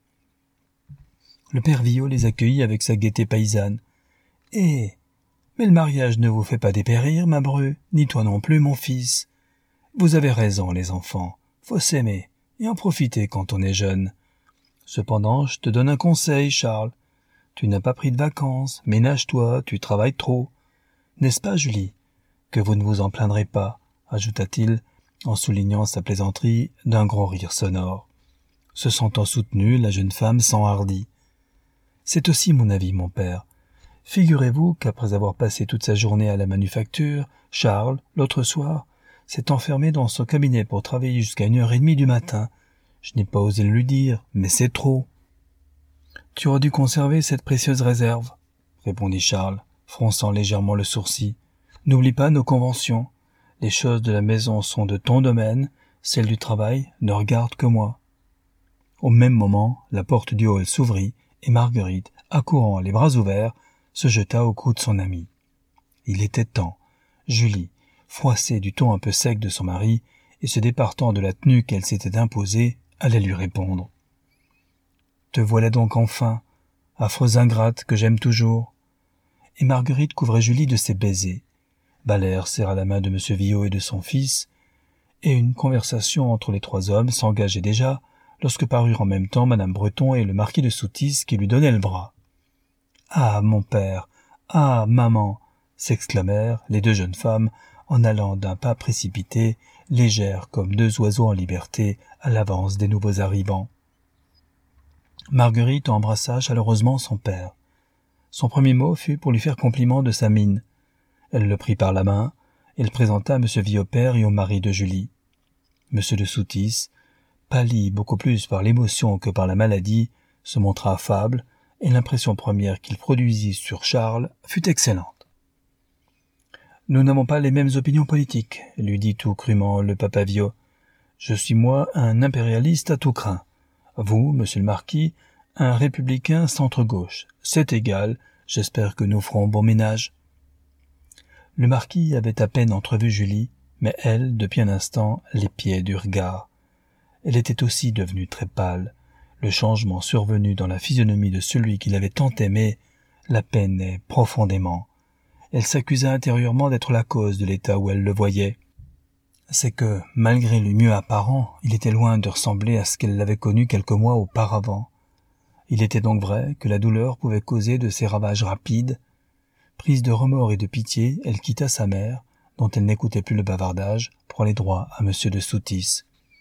Le père Viaud les accueillit avec sa gaieté paysanne. « Eh, mais le mariage ne vous fait pas dépérir, ma bru, ni toi non plus, mon fils. Vous avez raison, les enfants, faut s'aimer et en profiter quand on est jeune. Cependant, je te donne un conseil, Charles. Tu n'as pas pris de vacances, ménage-toi, tu travailles trop. N'est-ce pas, Julie? Que vous ne vous en plaindrez pas, ajouta-t-il, en soulignant sa plaisanterie d'un gros rire sonore. Se sentant soutenue, la jeune femme s'enhardit. « C'est aussi mon avis, mon père. Figurez-vous qu'après avoir passé toute sa journée à la manufacture, Charles, l'autre soir, s'est enfermé dans son cabinet pour travailler jusqu'à 1h30 du matin. Je n'ai pas osé le lui dire, mais c'est trop. »« Tu aurais dû conserver cette précieuse réserve, » répondit Charles, fronçant légèrement le sourcil. « N'oublie pas nos conventions. Les choses de la maison sont de ton domaine, celles du travail ne regardent que moi. » Au même moment, la porte du hall s'ouvrit et Marguerite, accourant les bras ouverts, se jeta au cou de son amie. Il était temps. Julie, froissée du ton un peu sec de son mari, et se départant de la tenue qu'elle s'était imposée, allait lui répondre. « Te voilà donc enfin, affreuse ingrate que j'aime toujours. » Et Marguerite couvrait Julie de ses baisers. Balaire serra la main de M. Villot et de son fils, et une conversation entre les trois hommes s'engageait déjà lorsque parurent en même temps Madame Breton et le marquis de Soutys qui lui donnaient le bras. « Ah, mon père! Ah, maman !» s'exclamèrent les deux jeunes femmes en allant d'un pas précipité, légères comme deux oiseaux en liberté, à l'avance des nouveaux arrivants. Marguerite embrassa chaleureusement son père. Son premier mot fut pour lui faire compliment de sa mine. Elle le prit par la main et le présenta à M. Villot-Père et au mari de Julie. M. de Soutys, pâli beaucoup plus par l'émotion que par la maladie, se montra affable, et l'impression première qu'il produisit sur Charles fut excellente. « Nous n'avons pas les mêmes opinions politiques, » lui dit tout crûment le papa Villot. « Je suis moi un impérialiste à tout crin. Vous, monsieur le marquis, un républicain centre-gauche. C'est égal, j'espère que nous ferons bon ménage. » Le marquis avait à peine entrevu Julie, mais elle, depuis un instant, l'épiait du regard. Elle était aussi devenue très pâle. Le changement survenu dans la physionomie de celui qui l'avait tant aimée la peinait profondément. Elle s'accusa intérieurement d'être la cause de l'état où elle le voyait. C'est que, malgré le mieux apparent, il était loin de ressembler à ce qu'elle l'avait connu quelques mois auparavant. Il était donc vrai que la douleur pouvait causer de ces ravages rapides. Prise de remords et de pitié, elle quitta sa mère, dont elle n'écoutait plus le bavardage, pour aller droit à M. de Soutys.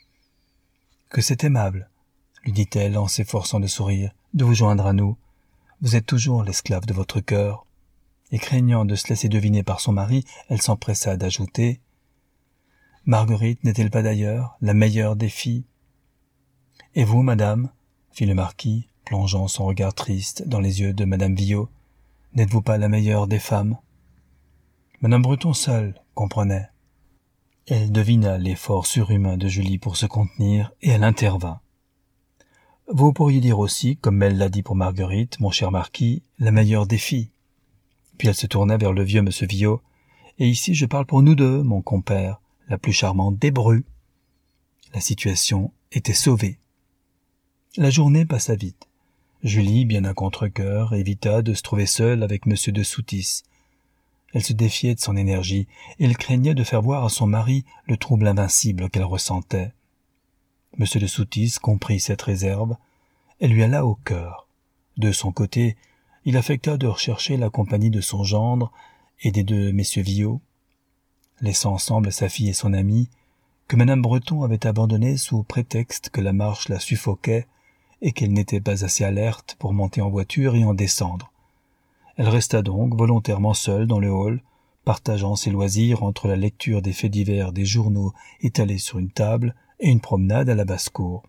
« Que c'est aimable, » lui dit-elle en s'efforçant de sourire, « de vous joindre à nous. Vous êtes toujours l'esclave de votre cœur. » Et craignant de se laisser deviner par son mari, elle s'empressa d'ajouter « Marguerite n'est-elle pas d'ailleurs la meilleure des filles ?»« Et vous, madame ?» fit le marquis, plongeant son regard triste dans les yeux de madame Villot. « N'êtes-vous pas la meilleure des femmes ?» Madame Breton seule comprenait. Elle devina l'effort surhumain de Julie pour se contenir, et elle intervint. « Vous pourriez dire aussi, comme elle l'a dit pour Marguerite, mon cher marquis, la meilleure des filles. » Puis elle se tourna vers le vieux M. Villot. « Et ici je parle pour nous deux, mon compère, la plus charmante des brues. » La situation était sauvée. La journée passa vite. Julie, bien à contre-cœur, évita de se trouver seule avec M. de Soutys. Elle se défiait de son énergie, et elle craignait de faire voir à son mari le trouble invincible qu'elle ressentait. M. de Soutys comprit cette réserve. Elle lui alla au cœur. De son côté, il affecta de rechercher la compagnie de son gendre et des deux messieurs Villot, laissant ensemble sa fille et son amie, que madame Breton avait abandonné sous prétexte que la marche la suffoquait et qu'elle n'était pas assez alerte pour monter en voiture et en descendre. Elle resta donc volontairement seule dans le hall, partageant ses loisirs entre la lecture des faits divers des journaux étalés sur une table et une promenade à la basse-cour.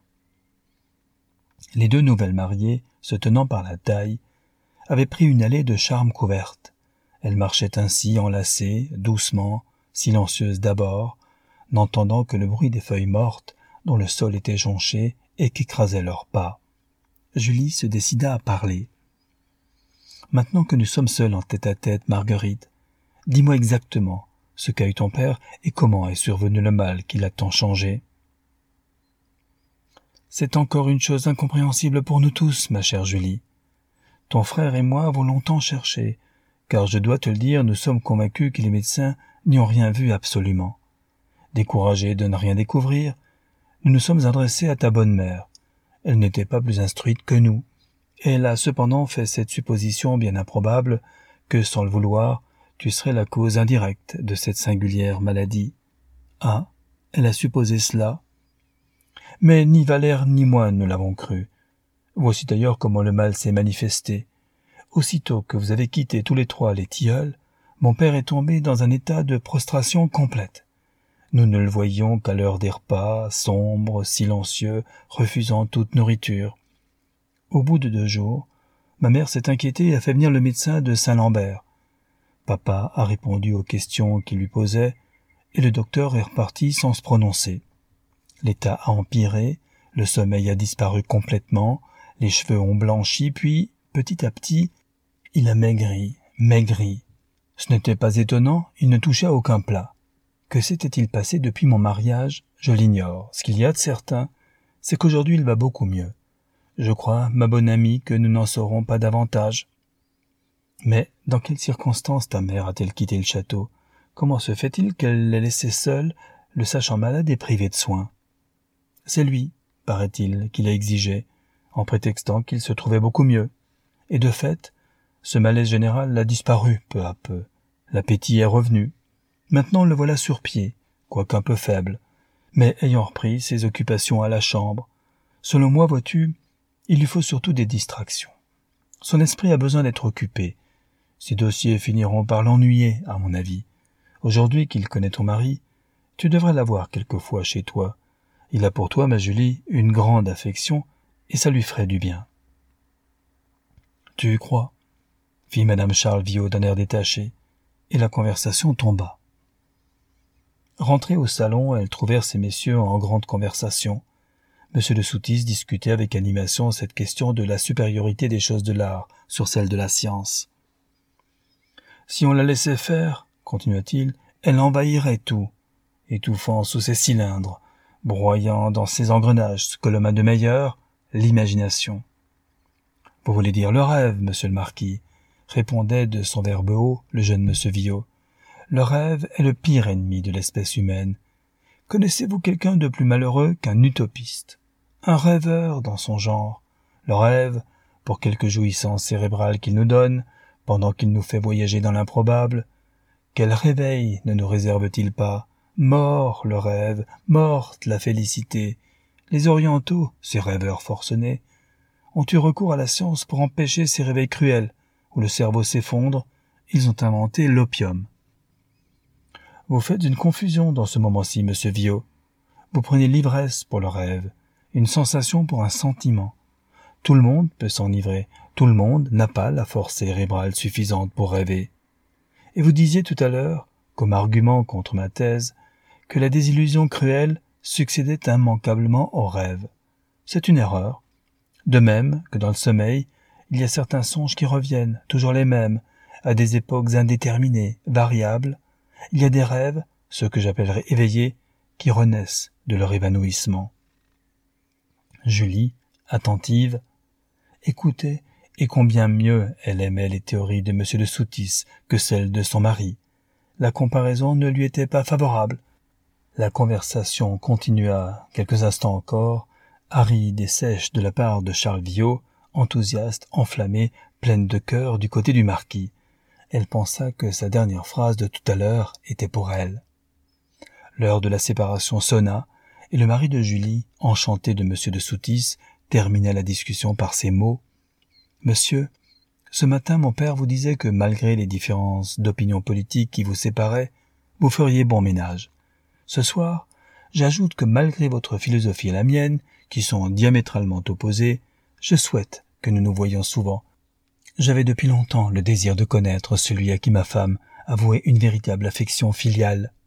Les deux nouvelles mariées, se tenant par la taille, avaient pris une allée de charme couverte. Elles marchaient ainsi enlacées, doucement, silencieuses d'abord, n'entendant que le bruit des feuilles mortes dont le sol était jonché et qu'écrasaient leurs pas. Julie se décida à parler. « Maintenant que nous sommes seuls en tête-à-tête, Marguerite, dis-moi exactement ce qu'a eu ton père et comment est survenu le mal qui l'a tant changé. » « C'est encore une chose incompréhensible pour nous tous, ma chère Julie. Ton frère et moi avons longtemps cherché, car je dois te le dire, nous sommes convaincus que les médecins n'y ont rien vu absolument. Découragés de ne rien découvrir, nous nous sommes adressés à ta bonne mère. Elle n'était pas plus instruite que nous, et elle a cependant fait cette supposition bien improbable que, sans le vouloir, tu serais la cause indirecte de cette singulière maladie. Ah, elle a supposé cela. Mais ni Valère ni moi ne l'avons cru. Voici d'ailleurs comment le mal s'est manifesté. Aussitôt que vous avez quitté tous les trois les tilleuls, mon père est tombé dans un état de prostration complète. Nous ne le voyions qu'à l'heure des repas, sombre, silencieux, refusant toute nourriture. Au bout de 2 jours, ma mère s'est inquiétée et a fait venir le médecin de Saint-Lambert. Papa a répondu aux questions qu'il lui posait, et le docteur est reparti sans se prononcer. L'état a empiré, le sommeil a disparu complètement, les cheveux ont blanchi, puis, petit à petit, il a maigri. Ce n'était pas étonnant, il ne touchait à aucun plat. Que s'était-il passé depuis mon mariage? Je l'ignore. Ce qu'il y a de certain, c'est qu'aujourd'hui il va beaucoup mieux. Je crois, ma bonne amie, que nous n'en saurons pas davantage. Mais dans quelles circonstances ta mère a-t-elle quitté le château? Comment se fait-il qu'elle l'ait laissé seul, le sachant malade et privé de soins? C'est lui, paraît-il, qui l'a exigé, en prétextant qu'il se trouvait beaucoup mieux. Et de fait, ce malaise général a disparu peu à peu. L'appétit est revenu. Maintenant le voilà sur pied, quoiqu'un peu faible, mais ayant repris ses occupations à la chambre. Selon moi, vois-tu, il lui faut surtout des distractions. Son esprit a besoin d'être occupé. Ses dossiers finiront par l'ennuyer, à mon avis. Aujourd'hui qu'il connaît ton mari, tu devrais l'avoir quelquefois chez toi. Il a pour toi, ma Julie, une grande affection, et ça lui ferait du bien. Tu y crois? Fit madame Charleville d'un air détaché, et la conversation tomba. Rentrées au salon, elles trouvèrent ces messieurs en grande conversation. Monsieur de Soutis discutait avec animation cette question de la supériorité des choses de l'art sur celle de la science. Si on la laissait faire, continua-t-il, elle envahirait tout, étouffant sous ses cylindres, broyant dans ses engrenages ce que l'homme a de meilleur, l'imagination. Vous voulez dire le rêve, monsieur le marquis, répondait de son verbe haut le jeune monsieur Villot. Le rêve est le pire ennemi de l'espèce humaine. Connaissez-vous quelqu'un de plus malheureux qu'un utopiste? Un rêveur dans son genre. Le rêve, pour quelque jouissance cérébrale qu'il nous donne, pendant qu'il nous fait voyager dans l'improbable, quel réveil ne nous réserve-t-il pas? Mort le rêve, morte la félicité. Les orientaux, ces rêveurs forcenés, ont eu recours à la science pour empêcher ces réveils cruels, où le cerveau s'effondre. Ils ont inventé l'opium. Vous faites une confusion dans ce moment-ci, monsieur Villot. Vous prenez l'ivresse pour le rêve, une sensation pour un sentiment. Tout le monde peut s'enivrer, tout le monde n'a pas la force cérébrale suffisante pour rêver. Et vous disiez tout à l'heure, comme argument contre ma thèse, que la désillusion cruelle succédait immanquablement au rêve. C'est une erreur. De même que dans le sommeil, il y a certains songes qui reviennent, toujours les mêmes, à des époques indéterminées, variables. Il y a des rêves, ceux que j'appellerais éveillés, qui renaissent de leur évanouissement. Julie, attentive, écoutait, et combien mieux elle aimait les théories de M. de Soutis que celles de son mari. La comparaison ne lui était pas favorable. La conversation continua quelques instants encore, aride et sèche de la part de Charles Villot, enthousiaste, enflammée, pleine de cœur du côté du marquis. Elle pensa que sa dernière phrase de tout à l'heure était pour elle. L'heure de la séparation sonna, et le mari de Julie, enchanté de M. de Soutis, termina la discussion par ces mots. « Monsieur, ce matin mon père vous disait que malgré les différences d'opinion politique qui vous séparaient, vous feriez bon ménage. Ce soir, j'ajoute que malgré votre philosophie et la mienne, qui sont diamétralement opposées, je souhaite que nous nous voyions souvent. J'avais depuis longtemps le désir de connaître celui à qui ma femme avouait une véritable affection filiale.